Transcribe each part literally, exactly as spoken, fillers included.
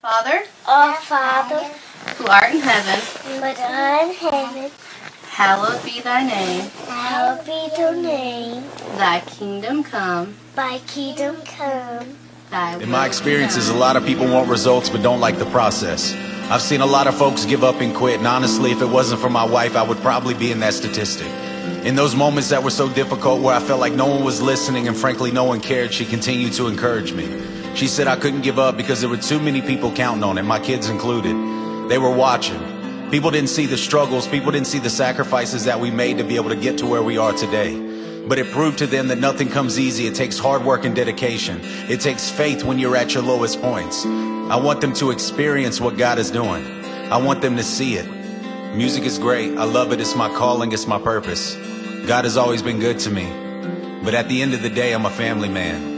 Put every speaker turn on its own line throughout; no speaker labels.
Father,
Our Father,
who art in heaven,
which art in heaven,
hallowed be thy name.
hallowed be thy name.
Thy kingdom come,
Thy kingdom come.
thy will
In my
be
experiences, a
done.
lot of people want results but don't like the process. I've seen a lot of folks give up and quit, and honestly, if it wasn't for my wife, I would probably be in that statistic. In those moments that were so difficult, where I felt like no one was listening and frankly no one cared, she continued to encourage me. She said I couldn't give up because there were too many people counting on it, my kids included. They were watching. People didn't see the struggles, people didn't see the sacrifices that we made to be able to get to where we are today. But it proved to them that nothing comes easy. It takes hard work and dedication. It takes faith when you're at your lowest points. I want them to experience what God is doing. I want them to see it. Music is great. I love it. It's my calling. It's my purpose. God has always been good to me. But at the end of the day, I'm a family man.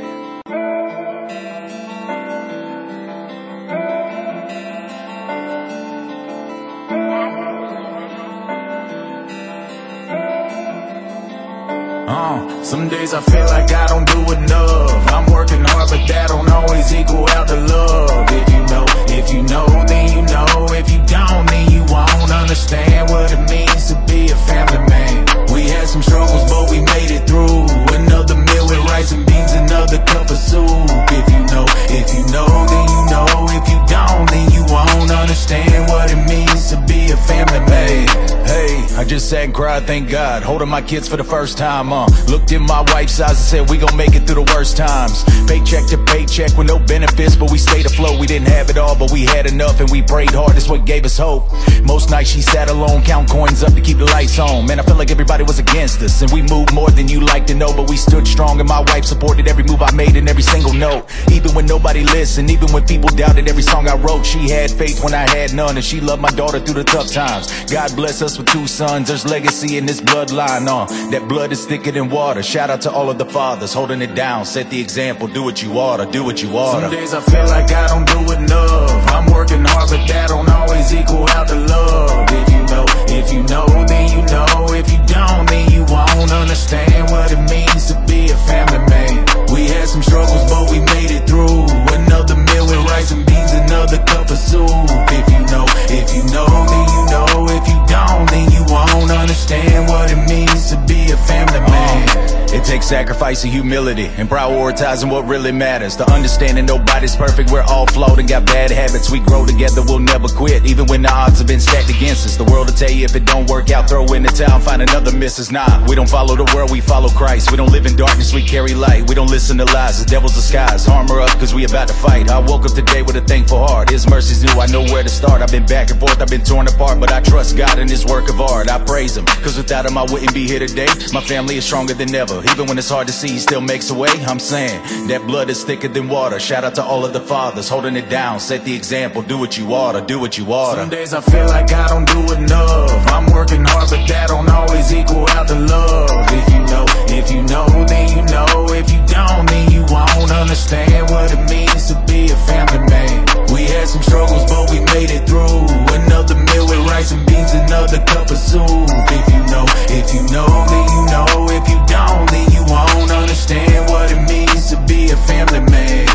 Uh, some days I feel like I don't do enough. I'm working hard, but that don't always equal out the love. If you know, if you know, then you know. If you don't, then you won't understand what it means to be a family man. We had some struggles, but we made it through. Another meal with rice and beans, another cup of soup. If you know, if you know, then you know. If you don't, then you won't understand what it means to be a family man. Hey, I just sat and cried, thank God, holding my kids for the first time, uh Looked in my wife's eyes and said, we gon' make it through the worst times. Paycheck to paycheck with no benefits, but we stayed afloat. We didn't have it all, but we had enough, and we prayed hard, that's what gave us hope. Most nights she sat alone, count coins up to keep the lights on. Man, I felt like everybody was against us, and we moved more than you like to know. But we stood strong, and my wife supported every move I made and every single note. Even when nobody listened, even when people doubted every song I wrote, she had faith when I had none, and she loved my daughter through the tough times. God bless us with two sons, there's legacy in this bloodline, uh That blood is thicker than water. Shout out to all of the fathers holding it down, set the example, do what you oughta, do what you oughta. Some days I feel like I don't do enough. I'm working hard, but that don't always equal out the love. If you know, if you know, then you know. If you don't, then you won't understand what it means to be a family man. We had some struggles, but we made it through. Another meal with rice and beans, another cup of soup. If you know, if you know, then you know. If you don't, then you won't understand what it means to be a family man. It takes sacrifice and humility, and prioritizing what really matters. To understanding nobody's perfect, we're all flawed and got bad habits. We grow together, we'll never quit, even when the odds have been stacked against us. The world will tell you if it don't work out, throw in the towel, find another missus. Nah, we don't follow the world, we follow Christ. We don't live in darkness, we carry light. We don't listen to lies, the devil's disguise. Armor up, cause we about to fight. I woke up today with a thankful heart. His mercy's new, I know where to start. I've been back and forth, I've been torn apart, but I trust God in his work of art. I praise him, cause without him I wouldn't be here today. My family is stronger than ever, even when it's hard to see, he still makes a way. I'm saying, that blood is thicker than water. Shout out to all of the fathers holding it down, set the example, do what you oughta, do what you oughta. Some days I feel like I don't do enough. I'm working hard, but that don't always equal out the love. If you know, if you know, then you know. If you don't, then you won't understand what it means to be a family man. We had some struggles, but we made it through. Another meal with rice and beans, another cup of soup. If you know, if you know, then you know. If you don't, then you won't understand what it means to be a family man.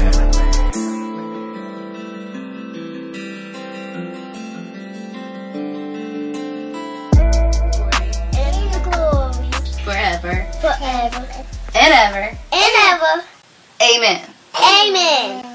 In glory,
forever
forever,
and ever.
and ever.
Amen.
Amen.